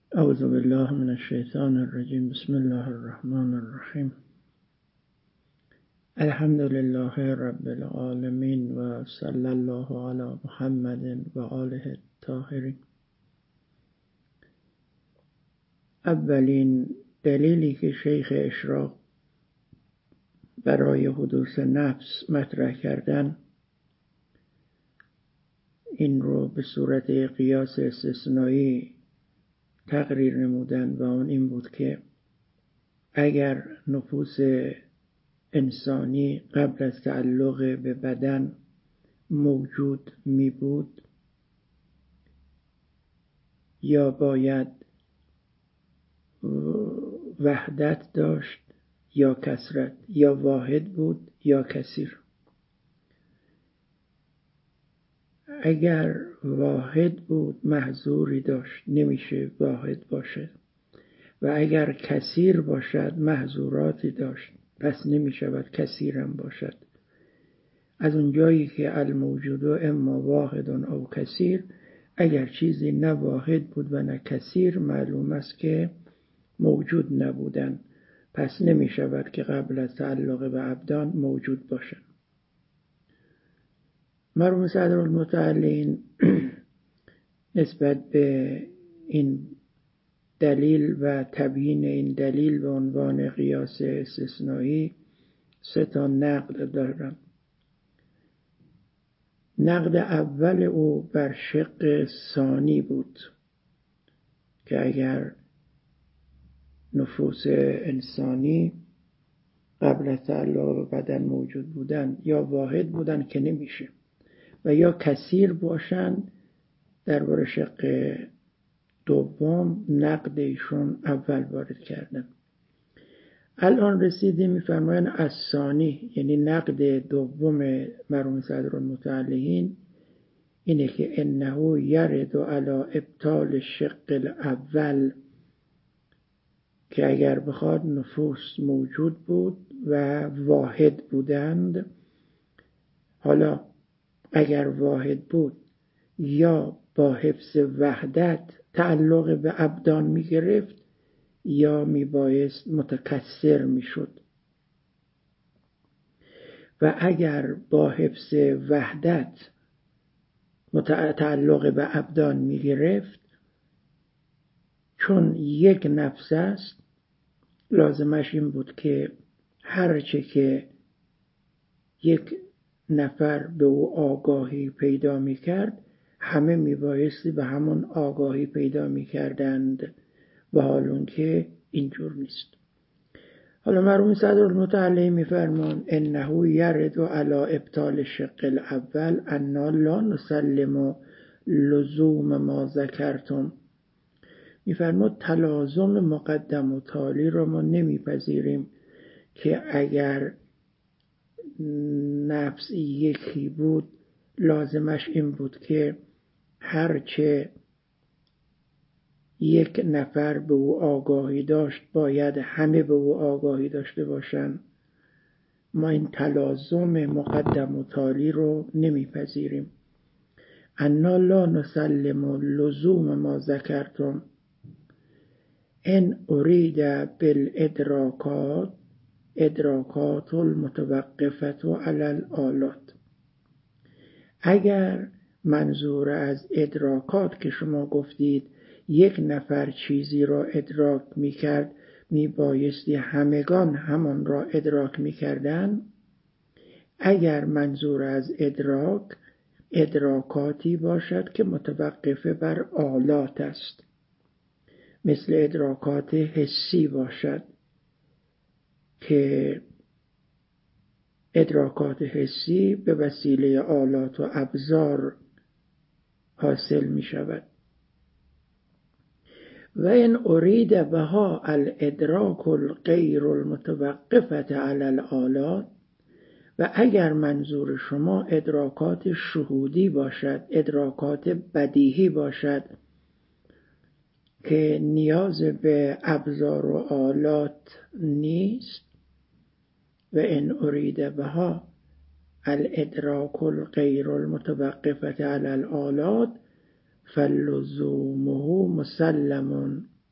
اعوذ بالله من الشیطان الرجیم. بسم الله الرحمن الرحیم. الحمد لله رب العالمین و صلی الله علی محمد و آله الطاهرین. اولین دلیلی که شیخ اشراق برای حدوث نفس مطرح کردن، این رو به صورت قیاس استثنایی تقریر نمودن و آن این بود که اگر نفوس انسانی قبل از تعلق به بدن موجود می بود، یا باید وحدت داشت یا کثرت، یا واحد بود یا کثیر. اگر واحد بود محظوری داشت، نمیشه واحد باشد، و اگر کثیر باشد محظوراتی داشت، پس نمیشود کثیرم باشد. از اونجایی که الموجود اما واحد او کثیر، اگر چیزی نه واحد بود و نه کثیر، معلوم است که موجود نبودن، پس نمیشود که قبل از تعلق به ابدان موجود باشد. مرحوم صدرالمتعلین نسبت به این دلیل و تبیین این دلیل به عنوان قیاس استثنایی 3 نقد دارم. نقد اول او بر شق ثانی بود که اگر نفوس انسانی قبل از تعلق به بدن موجود بودن، یا واحد بودن که نمیشه، و یا کثیر باشن. درباره شق دوم نقد ایشون اول وارد کردن. الان رسیدیم میفرمایند از ثانی، یعنی نقد دوم مرحوم صدرالمتعلین اینه که انه یرد علی ابطال الشق الاول، که اگر بخواد نفوس موجود بود و واحد بودند، حالا اگر واحد بود یا با حفظ وحدت تعلق به ابدان می گرفت، یا می بایست متکثر می شد. و اگر با حفظ وحدت تعلق به ابدان می گرفت، چون یک نفس است، لازمش این بود که هرچه که یک نفر به او آگاهی پیدا می کرد، همه می بایستی به همون آگاهی پیدا می کردند، و حالون که اینجور نیست. حالا مرحوم صدرالمتعلین می فرمان انه یرد علی ابطال الشق الاول انا لا نسلم لزوم ما ذکرتم. می فرماد تلازم مقدم و تالی را ما نمیپذیریم که اگر نفس یکی بود، لازمش این بود که هرچه یک نفر به او آگاهی داشت باید همه به او آگاهی داشته باشند. ما این تلازم مقدم و تالی رو نمیپذیریم. انا لا نسلم لزوم ما ذکرتم ان ارید بالادراکات ادراکات المتوقفه علی الآلات. اگر منظور از ادراکات که شما گفتید یک نفر چیزی را ادراک می کرد، می بایستی همگان همان را ادراک می کردن. اگر منظور از ادراکاتی باشد که متوقفه بر آلات است، مثل ادراکات حسی باشد که ادراکات حسی به وسیله آلات و ابزار حاصل می شود. و این ارید بها الادراک الغیر المتوقفه علی الآلات، و اگر منظور شما ادراکات شهودی باشد، ادراکات بدیهی باشد که نیاز به ابزار و آلات نیست، و این ارید بها الادراک الغیر المتوقفه علی الآلات فلزومه مسلم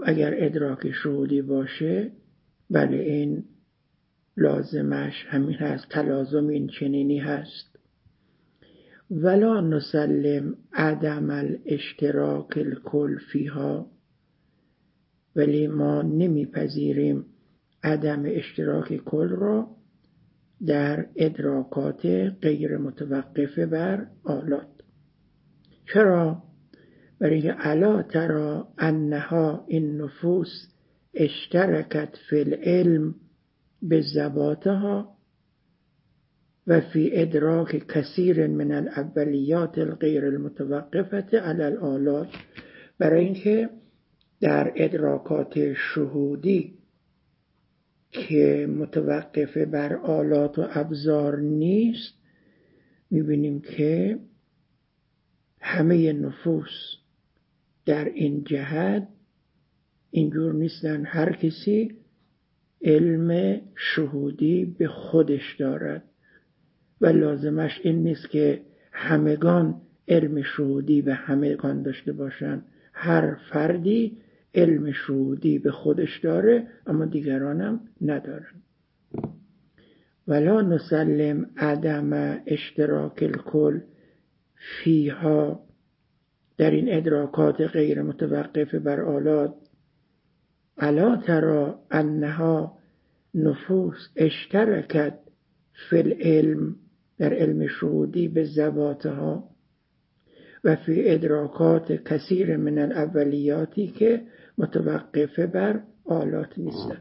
اگر ادراک شهودی باشه بله این لازمش همین هست، تلازم این چنینی هست. ولا نسلم عدم الاشتراک الکل فیها، ولی ما نمیپذیریم عدم اشتراک کل را در ادراکات غیر متوقف بر آلات. چرا؟ برای اینکه الا ترى انها این نفوس اشترکت فی العلم بذواتها و فی ادراک کثیر من الاولیات الغیر المتوقفه علی الآلات. برای اینکه در ادراکات شهودی که متوقف بر آلات و ابزار نیست میبینیم که همه نفوس در این جهت اینجور نیستن. هر کسی علم شهودی به خودش دارد و لازمش این نیست که همگان علم شهودی به همگان داشته باشن. هر فردی علم شهودی به خودش داره اما دیگرانم ندارن. ولا نسلم عدم اشتراک الکل فیها، در این ادراکات غیر متوقف بر آلات، الا ترى انها نفوس اشترکت فی العلم، در علم شهودی به ذواتها و فی ادراکات کثیر من الاولیاتی که متوقف بر آلات نیستن.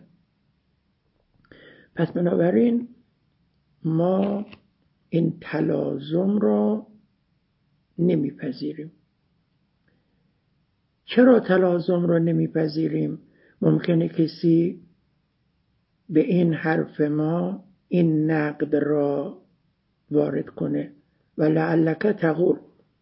پس بنابراین ما این تلازم را نمیپذیریم. چرا تلازم را نمیپذیریم؟ ممکنه کسی به این حرف ما این نقد را وارد کنه و لعلک تقول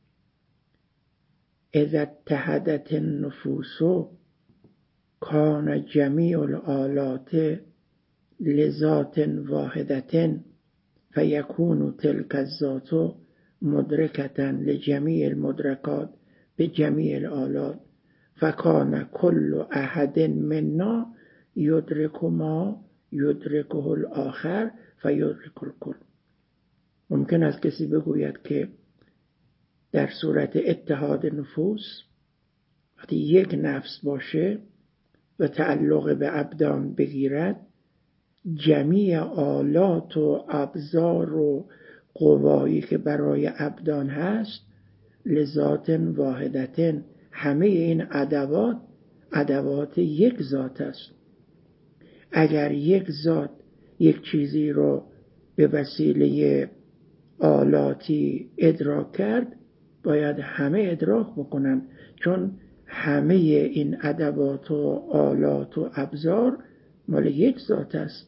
اذا اتحدت النفوس کان جمیع الآلات لذات واحدة فیکون تلک الذات مدرکة لجمیع المدرکات بجمیع الآلات فکان کل احد منا یدرک ما یدرکه الآخر فیدرک الکل. ممکن است کسی بگوید که در صورت اتحاد نفوس وقتی یک نفس باشه و تعلق به ابدان بگیرد، جمیع آلات و ابزار و قوایی که برای ابدان هست لذات واحدتن، همه این ادوات یک ذات است. اگر یک ذات یک چیزی رو به وسیله آلاتی ادراک کرد باید همه ادراک بکنن، چون همه این ادوات و آلات و ابزار مال یک ذات است.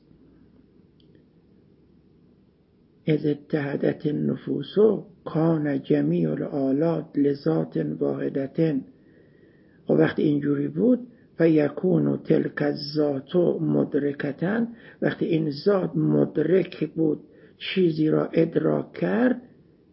اذ اتحدت النفوس کان جمیع الآلات لذات واحدة. و وقتی اینجوری بود فیکون تلک الذات مدرکة، وقتی این ذات مدرک بود چیزی را ادراک کرد،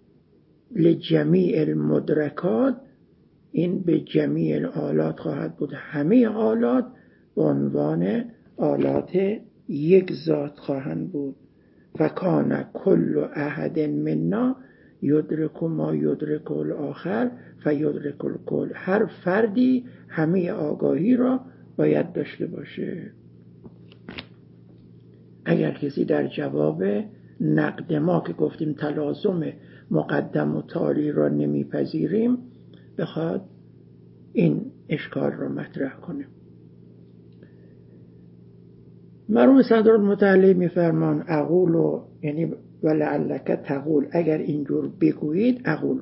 لجمیع المدرکات، این به جمیع الآلات خواهد بود. همه آلات به عنوان آلات یک ذات خواهند بود. فکان کل احد منا یدرک ما یدرک الآخر فیدرک الکل. هر فردی همه آگاهی را باید داشته باشه. اگر کسی در جواب نقد ما که گفتیم تلازم مقدم و تالی را نمیپذیریم بخواد این اشکال را مطرح کنه، مرحوم صدرالمتعلی میفرمان اقول، یعنی ولعلک تقول، اگر اینجور بگویید اقول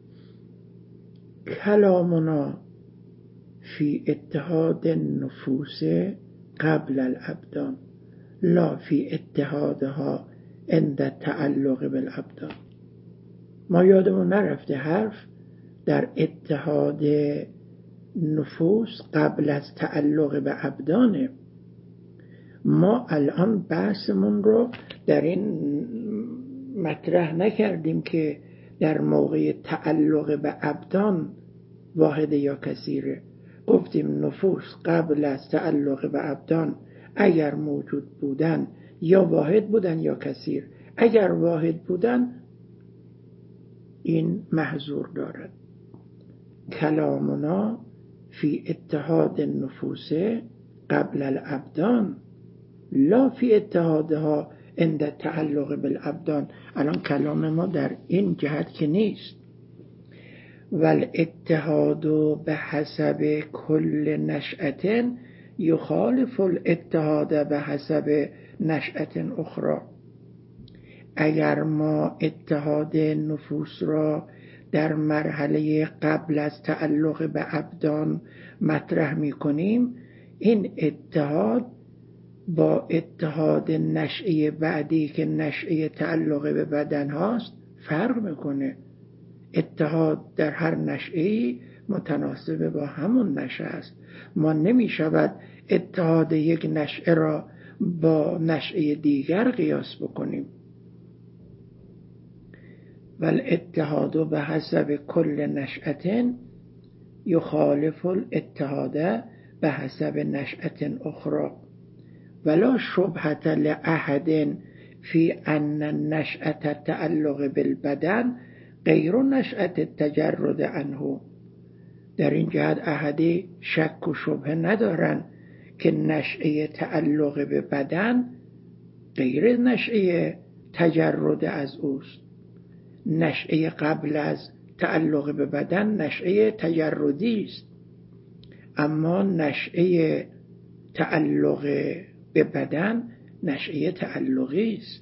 کلامنا فی اتحاد النفوس قبل الابدان لا فی اتحادها عند تعلق بالابدان. ما یادمون نرفته حرف در اتحاد نفوس قبل از تعلق به ابدانه. ما الان بحثمون رو در این مطرح نکردیم که در موقع تعلق به ابدان واحد یا کثیره، گفتیم نفوس قبل از تعلق به ابدان اگر موجود بودن یا واحد بودن یا کثیر. اگر واحد بودن این محظور دارد. کلامنا فی اتحاد النفوس قبل الابدان لا فی اتحادها عند تعلق بالابدان. الان کلام ما در این جهت که نیست. والاتحاد به حسب کل نشأة یخالف الاتحاد به حسب نشأة اخرى. اگر ما اتحاد نفوس را در مرحله قبل از تعلق به ابدان مطرح می کنیم، این اتحاد با اتحاد نشأه بعدی که نشأه تعلق به بدن هاست فرق میکنه. اتحاد در هر نشأه‌ای متناسب با همون نشأه است. ما نمی شود اتحاد یک نشأه را با نشأه دیگر قیاس بکنیم. والاتحاد به حسب کل نشأة یخالف الاتحاد به حسب نشأة اخرى ولا شبهة لأحد فی ان نشأة التعلق بالبدن غیر نشأة التجرد عنه. در این جهت احدی شک و شبهه ندارن که نشأه تعلق به بدن غیر نشأه تجرد از اوست. نشأه قبل از تعلق به بدن نشأه تجردی است، اما نشأه تعلق به بدن نشأه تعلقی است.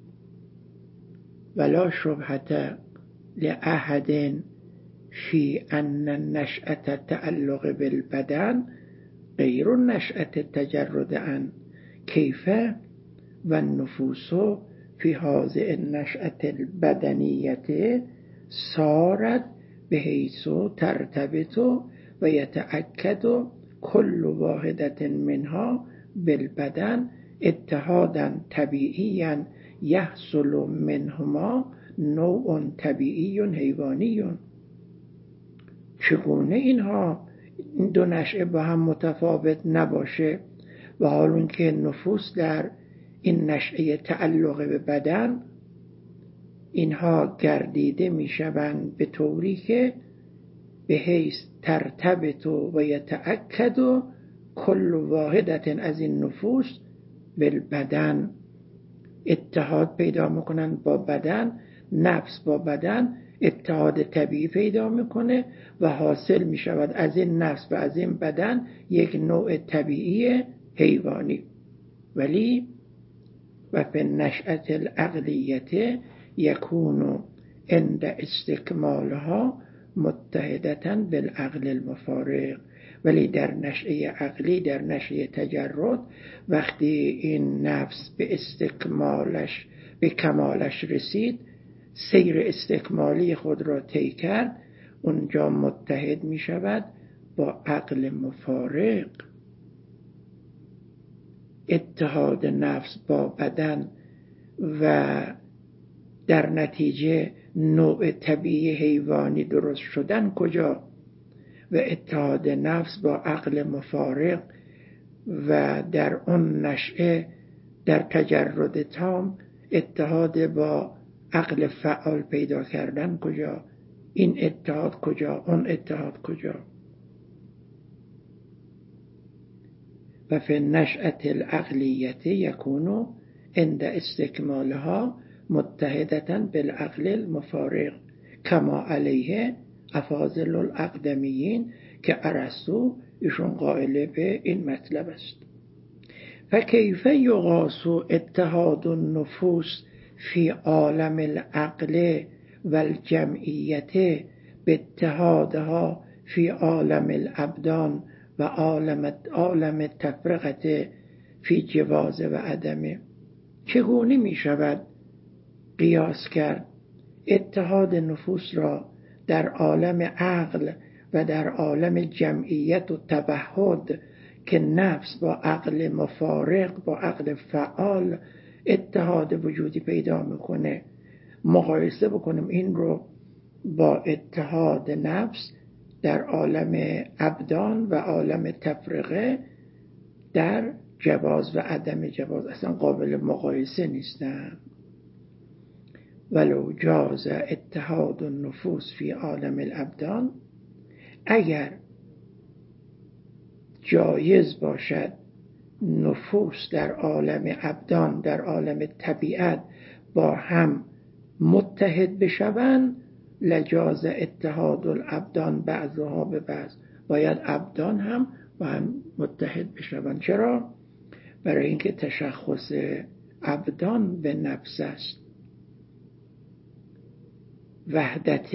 ولا شبهة لأحد فی ان نشأة التعلق بالبدن غیر نشأة التجرد عن کیف و النفوس فی هذه النشأة البدنیة صارت بحیث ترتبط و یتأکد کل واحدة منها بالبدن اتحادا طبیعیا یحصل منهما نوع طبیعی حیوانی. چگونه اینها این دو نشأه با هم متفاوت نباشه و حال که نفوس در این نشأه تعلق به بدن اینها گردیده می شوند به طوری که به حیث ترتبط و یتأکد کل واحدت از این نفوس بالبدن اتحاد پیدا میکنن با بدن. نفس با بدن اتحاد طبیعی پیدا میکنه و حاصل میشود از این نفس و از این بدن یک نوع طبیعی حیوانی. ولی و فی النشأة العقلیة یکون عند استکمالها متحدة بالعقل المفارق. ولی در نشأه عقلی، در نشأه تجرد، وقتی این نفس به استکمالش، به کمالش رسید، سیر استکمالی خود را طی کرد، اونجا متحد می شود با عقل مفارق. اتحاد نفس با بدن و در نتیجه نوع طبیعی حیوانی درست شدن کجا؟ و اتحاد نفس با عقل مفارق و در اون نشأه در تجرد تام اتحاد با عقل فعال پیدا کردن کجا؟ این اتحاد کجا؟ اون اتحاد کجا؟ و فی النشأة العقلیة یکون عند استکمالها متحدة بالعقل المفارق کما علیه افاضل الاقدمیین که ارسطو ایشون قائل به این مطلب است. فکیف یقاس اتحاد النفوس فی عالم العقل و الجمعیت باتحادها فی عالم الابدان و عالم التفرقه فی جواز و عدمه. چگونه می شود قیاس کرد اتحاد نفوس را در عالم عقل و در عالم جمعیت و تبهد که نفس با عقل مفارق با عقل فعال اتحاد وجودی پیدا میکنه، مقایسه بکنیم این رو با اتحاد نفس در عالم ابدان و عالم تفرقه در جواز و عدم جواز اصلا قابل مقایسه نیستند. ولو جاز اتحاد النفوس فی عالم الابدان، اگر جایز باشد نفوس در عالم ابدان، در عالم طبیعت با هم متحد بشوند، لجاز اتحاد الابدان بعضها به بعض، باید ابدان هم با هم متحد بشوند. چرا؟ برای اینکه تشخص ابدان به نفس است، وحدت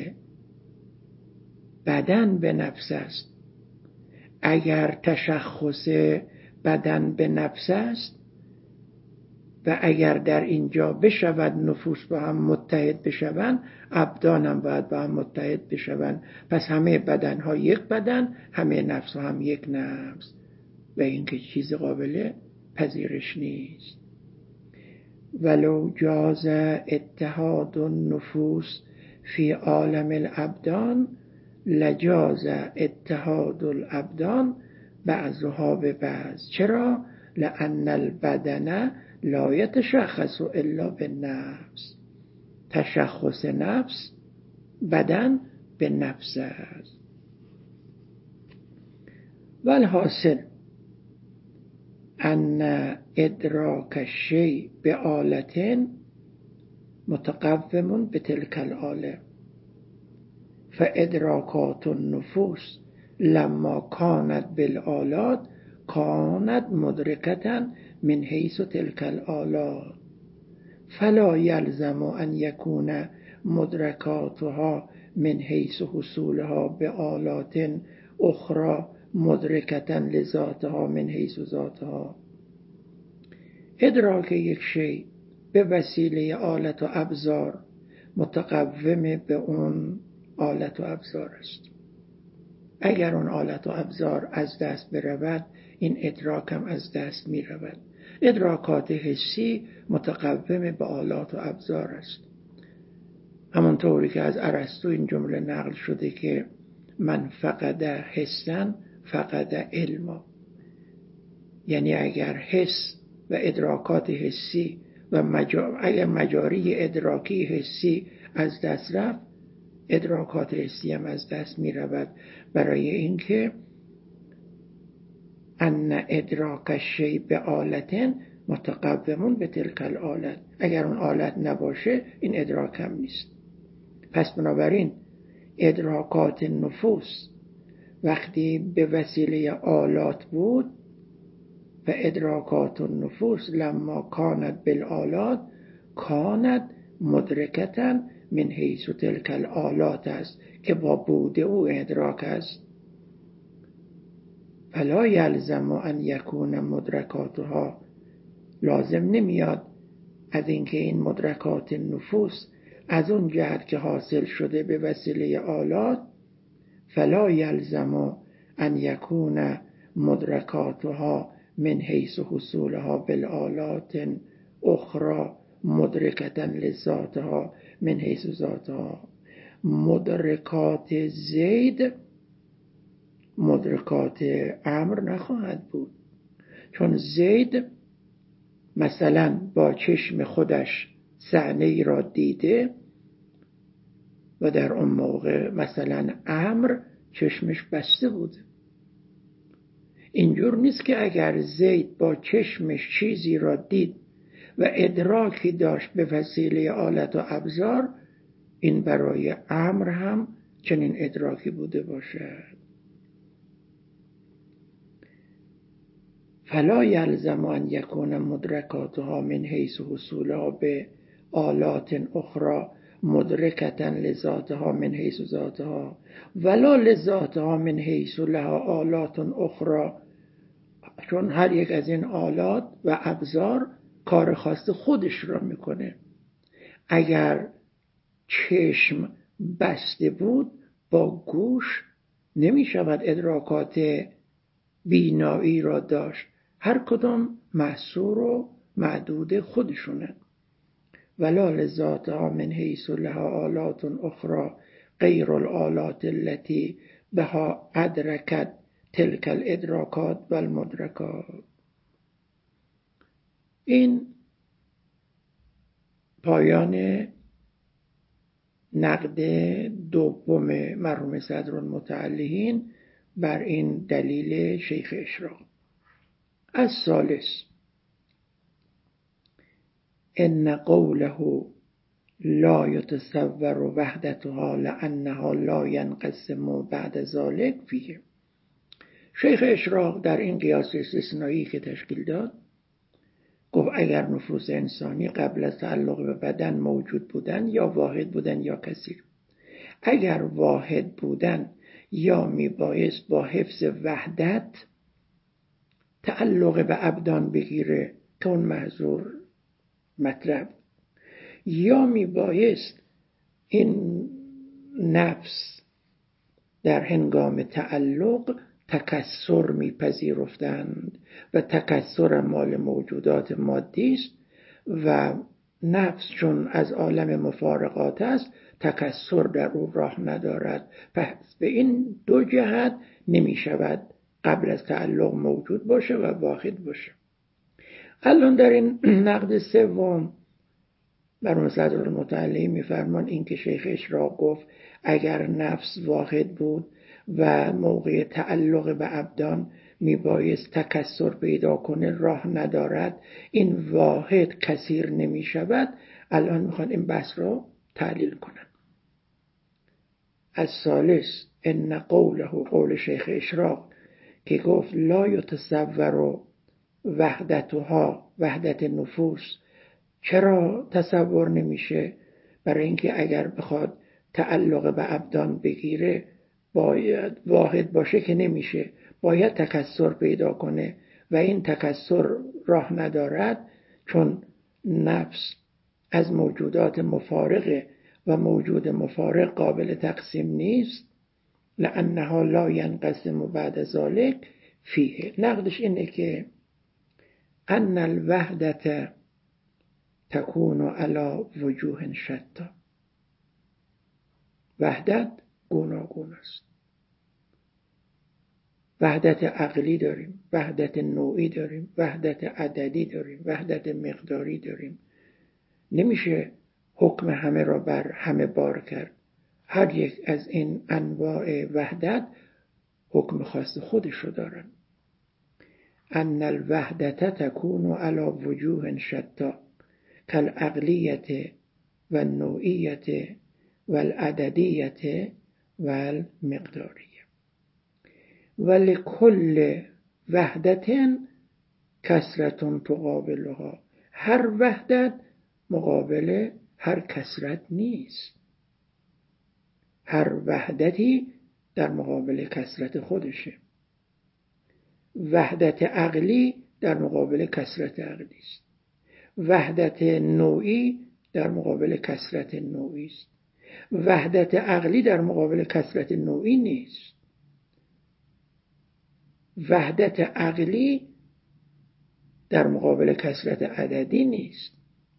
بدن به نفس است. اگر تشخص بدن به نفس است و اگر در اینجا بشود نفوس با هم متحد بشوند، ابدان هم باید با هم متحد بشوند. پس همه بدن ها یک بدن، همه نفس ها هم یک نفس، و این که چیز قابل پذیرش نیست. ولو جاز اتحاد النفوس فی عالم الابدان، لجاز اتحاد الابدان بعضها به بعض. چرا؟ لأن البدن لا يتشخص الا بالنفس. تشخص نفس، بدن به نفس است. والحاصل ان ادراک الشیء بآلة متقوم بتلك الآلة، فإدراكات النفوس لما كانت بالآلات كانت مدركة من حيث تلك الآلات، فلا يلزم أن يكون مدركاتها من حيث حصولها بآلات أخرى مدركة لذاتها من حيث ذاتها. ادراک یک شی به وسیله آلت و ابزار متقوم به اون آلت و ابزار است. اگر اون آلت و ابزار از دست برود، این ادراک هم از دست می رود. ادراکات حسی متقوم به آلات و ابزار است. همونطوری که از ارسطو این جمله نقل شده که من فقد حسن فقد علما، یعنی اگر حس و ادراکات حسی و اگر مجاری ادراکی حسی از دست رفت، ادراکات حسی هم از دست می رود. برای اینکه ان ادراک الشیء بآلة متقوم به تلک الآلة، اگر اون آلت نباشه این ادراک هم نیست. پس بنابراین ادراکات نفوس وقتی به وسیله آلات بود، و ادراکات النفوس لما کانت بالآلات کانت مدرکتن من حیث تلک الآلات است که با بود او ادراک است. فلا یلزم ان یکون مدرکاتها، لازم نمیاد از اینکه این مدرکات نفوس از اون جهت که حاصل شده به وسیله آلات، فلا یلزم ان یکون مدرکاتها من حیث حصولها بالآلات اخرى مدرکتا لذاتها من حیث ذاتها. مدرکات زید مدرکات امر نخواهد بود، چون زید مثلا با چشم خودش صحنه ای را دیده و در اون موقع مثلا امر چشمش بسته بوده. اینجور نیست که اگر زید با چشمش چیزی را دید و ادراکی داشت به وسیله آلت و ابزار، این برای امر هم چنین ادراکی بوده باشد. فلا یلزم ان یکون مدرکاتها من حیث حصولها به آلات اخرى مدرکتا لذاتها من حیث ذاتها ولا لذاتها من حیث لها آلات اخرى، چون هر یک از این آلات و ابزار کار خاص خودش را میکنه. اگر چشم بسته بود، با گوش نمیشود ادراکات بینایی را داشت، هر کدام محصور و معدود خودشونه. ولا لذاتها من حیث لها آلات اخرى غیر الآلات التي بها ادرکت تلک الادراکات و المدرکات. این پایان نقد دوم مرحوم صدرالمتعلین بر این دلیل شیخ اشراق. الثالث ان قوله لا يتصور وحدتها لانها لا ينقسم بعد ذلك فیه. شیخ اشراق در این قیاس استثنایی که تشکیل داد گفت اگر نفوس انسانی قبل از تعلق به بدن موجود بودن یا واحد بودن یا کثیر، اگر واحد بودن یا میبایست با حفظ وحدت تعلق به ابدان بگیره که اون محظور مطلب، یا میبایست این نفس در هنگام تعلق تکثر میپذیرفتند و تکثر مال موجودات مادی است و نفس چون از عالم مفارقات است تکثر در او راه ندارد، پس به این دو جهت نمیشود قبل از تعلق موجود باشه و واحد باشه. الان در این نقد سوم مرحوم صدرالمتعلین میفرمان این که شیخ اشراق گفت اگر نفس واحد بود و موقع تعلق به ابدان میبایست تکثر پیدا کنه راه ندارد، این واحد کثیر نمیشود. الان میخوان این بحث رو تعلیل کنن. الثالث ان قوله، قول شیخ اشراق که گفت لا یتصور وحدتها، وحدت نفوس چرا تصور نمیشه؟ برای اینکه اگر بخواد تعلق به ابدان بگیره باید واحد باشه که نمیشه، باید تکثر پیدا کنه و این تکثر راه ندارد چون نفس از موجودات مفارقه و موجود مفارق قابل تقسیم نیست. لانها لا ینقسم بعد ذلك فیه. نقدش اینه که ان الوحدت تكون على وجوه شتى. وحدت گوناگون است. وحدت عقلی داریم، وحدت نوعی داریم، وحدت عددی داریم، وحدت مقداری داریم. نمیشه حکم همه را بر همه بار کرد. هر یک از این انواع وحدت حکم خاص خودش رو دارن. ان الوحدت تكون على وجوه شتى كالعقلیت و النوعیت و العددیت و المقداریه ولکل وحدت کثرت تقابلها. هر وحدت مقابل هر کثرت نیست. هر وحدتی در مقابل کثرت خودشه. وحدت عقلی در مقابل کثرت عقلی است. وحدت نوعی در مقابل کثرت نوعی است. وحدت عقلی در مقابل کثرت نوعی نیست. وحدت عقلی در مقابل کثرت عددی نیست.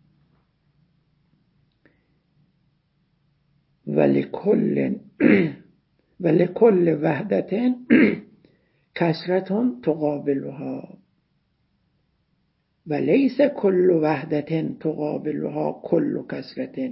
ولکل وحدت کثرت تقابلها ولیس کل وحدت تقابلها کل کثرت.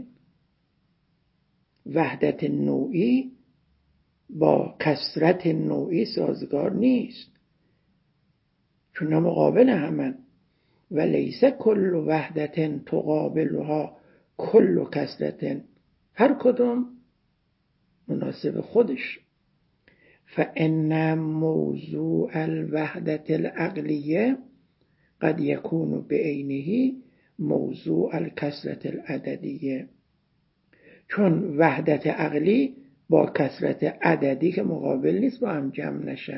وحدت نوعی با کثرت نوعی سازگار نیست چون مقابل همن. ولیس کل وحدت تقابلها کل کثرت، هر کدوم مناسب خودش. فإن موضوع الوحدت العقلیه قد يكون بعینه موضوع الکثرت العددیه. چون وحدت عقلی با کثرت عددی که مقابل نیست با هم جمع نشن.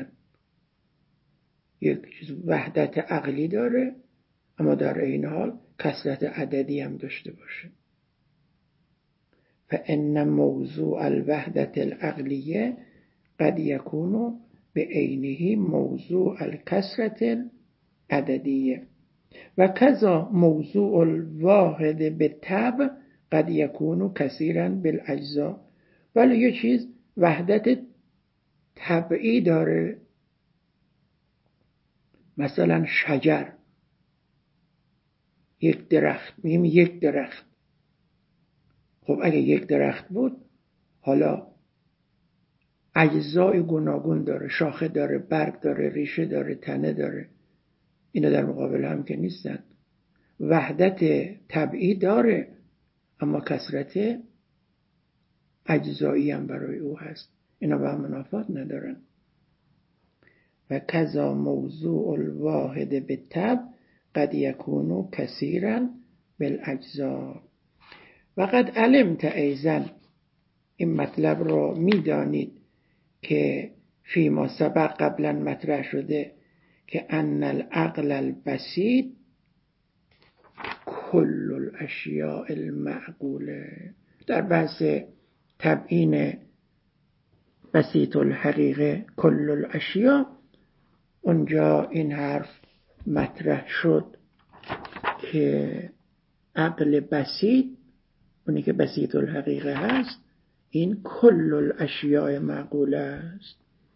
یک چیز وحدت عقلی داره اما در این حال کثرت عددی هم داشته باشه. فإن موضوع الوحدت العقلیه قد يكون بعینه موضوع الکثرت العددیه و کذا موضوع الواحد بالطبع قد يكون كثيرا بالاجزاء. ولی یه چیز وحدت طبعی داره. مثلا شجر، یک درخت، میگیم یک درخت. خب اگه یک درخت بود، حالا اجزای گوناگون داره، شاخه داره، برگ داره، ریشه داره، تنه داره. اینا در مقابل هم که نیستن. وحدت طبعی داره، اما کثرت اجزایی هم برای او هست. اینا با هم منافات ندارن. و کذا موضوع الواحد بالطبع قد یکون کثیرا بالاجزا. و قد علمت ایضا، این مطلب رو میدانید که فیما سبق قبلا مطرح شده که ان العقل البسیط کل الاشیاء المعقوله. در بحث تبیین بسیط الحقیقه کل الاشیاء، اونجا این حرف مطرح شد که عقل بسیط، اونی که بسیط الحقیقه هست، این کل الاشیاء معقوله است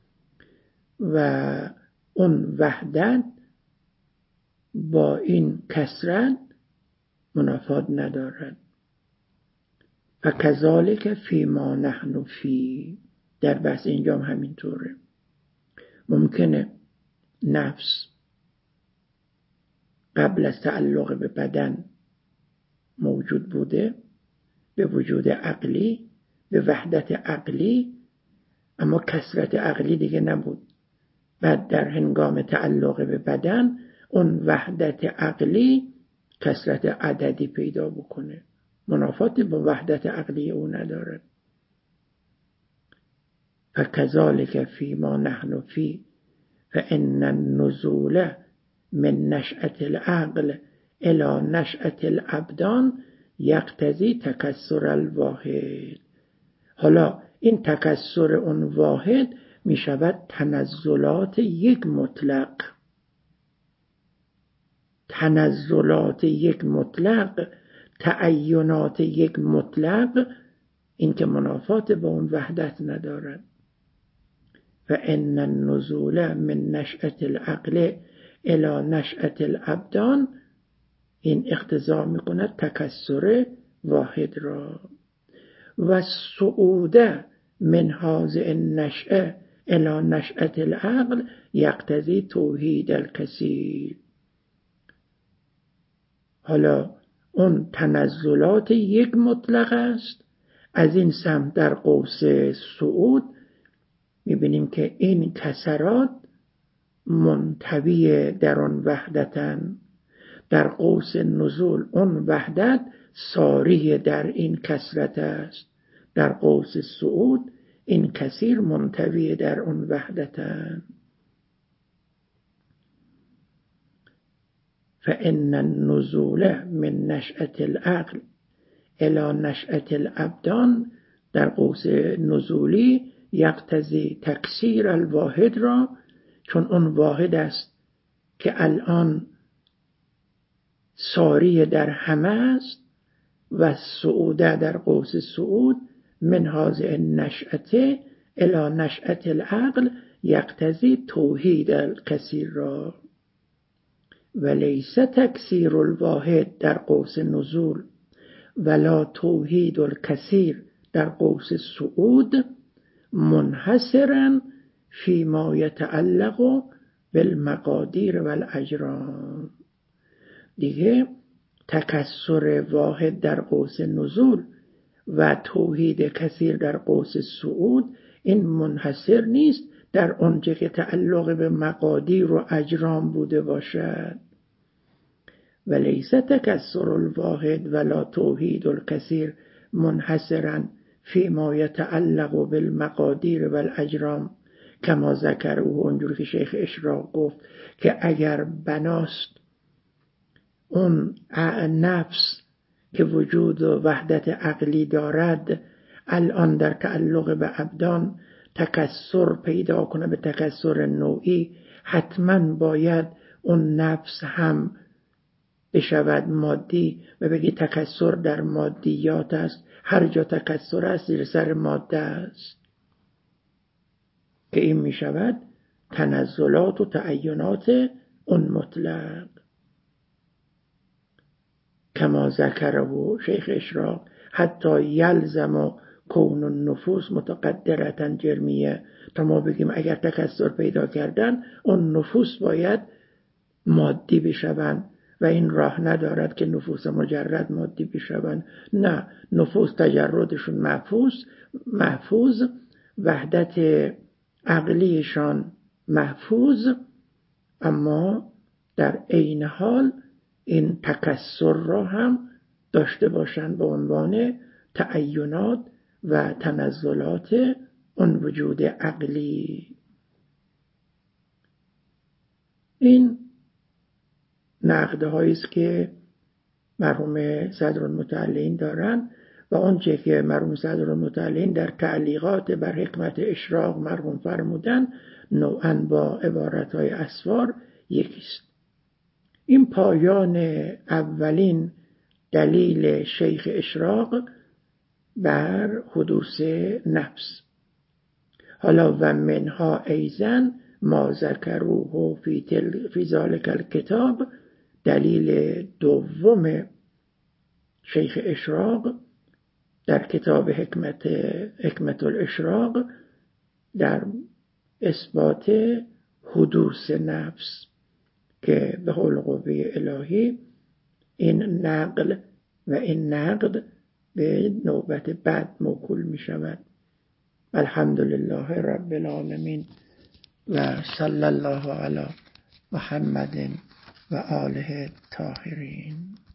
و اون وحدت با این کثرت منافات ندارد. و کذالک فیما نحن فی، در بحث اینجا هم همینطوره. ممکنه نفس قبل از تعلق به بدن موجود بوده، به وجود عقلی، به وحدت عقلی، اما کثرت عقلی دیگه نبود. بعد در هنگام تعلق به بدن اون وحدت عقلی کثرت عددی پیدا بکنه، منافاتی با وحدت عقلی او نداره. فکذالک فیما نحن فی فان النزول من نشأة العقل الى نشأة الابدان یقتضی تکثر الواحد. حالا این تکثر اون واحد می شود تنزلات یک مطلق. تنزلات یک مطلق، تعینات یک مطلق، این که منافات با اون وحدت ندارد. و ان النزول من نشأة العقل الى نشأة الابدان، این اقتضا می کند تکثر واحد را. و الصعود من هذه النشأة الى نشأة العقل یقتضی توحید الکثیر. حالا اون تنزلات یک مطلق است. از این سمت در قوس صعود میبینیم که این کثرات منطوی در آن وحدتن. در قوس نزول اون وحدت ساری در این کثرت است. در قوس صعود این کثیر منطوی در اون وحدتن. فإن النزول من نشأة العقل الى نشأة الابدان، در قوس نزولی یقتضی تکثیر الواحد را، چون اون واحد است که الان ساری در همه است. و صعوده در قوس صعود من هذه النشأة الى نشأة العقل یقتضی توحید الکثیر را. ولیس تکثیر الواحد در قوس نزول ولا توحید الکثیر در قوس صعود منحصرا فيما يتعلق بالمقادیر والاجرام. دیگه تکثر واحد در قوس نزول و توحید کثیر در قوس صعود این منحصر نیست در آنچه که تعلق به مقادیر و اجرام بوده باشد. ولیس تکثر الواحد ولا توحید الکثیر منحصرا فيما يتعلق بالمقادیر والاجرام کما ذکره، اونجور که شیخ اشراق گفت که اگر بناست اون نفس که وجود و وحدت عقلی دارد الان در تعلق به ابدان تکثر پیدا کنه به تکثر نوعی، حتما باید اون نفس هم بشود مادی و بگی تکثر در مادیات است. هر جا تکثر است زیر سر ماده است. که این می شود تنزلات و تعینات اون مطلق. کما ذکره شیخ اشراق حتی یلزم کون النفوس متقدرة جرمیه، تا ما بگیم اگر تکثر پیدا کردن اون نفوس باید مادی بشوند و این راه ندارد که نفوس مجرد مادی بشوند. نه، نفوس تجردشون محفوظ، وحدت عقلیشان محفوظ، اما در عین حال این تکثر را هم داشته باشند به عنوان تعینات و تنزلات اون وجود عقلی. این نقدهایی است که مرحوم صدرالمتعلین دارن و آنچه که مرحوم صدرالمتعلین در تعلیقات بر حکمت اشراق مرحوم فرمودن نوعاً با عبارتهای اسفار یکیست. این پایان اولین دلیل شیخ اشراق بر حدوث نفس. حالا و منها ایزن ما ذکروه فی ذالک الکتاب، دلیل دوم شیخ اشراق در کتاب حکمت الاشراق در اثبات حدوث نفس که به قول قوه الهی این نقل و این نقد به نوبت بعد موکول می شود. الحمدلله رب العالمین و صلی الله علی محمد و آله الطاهرین.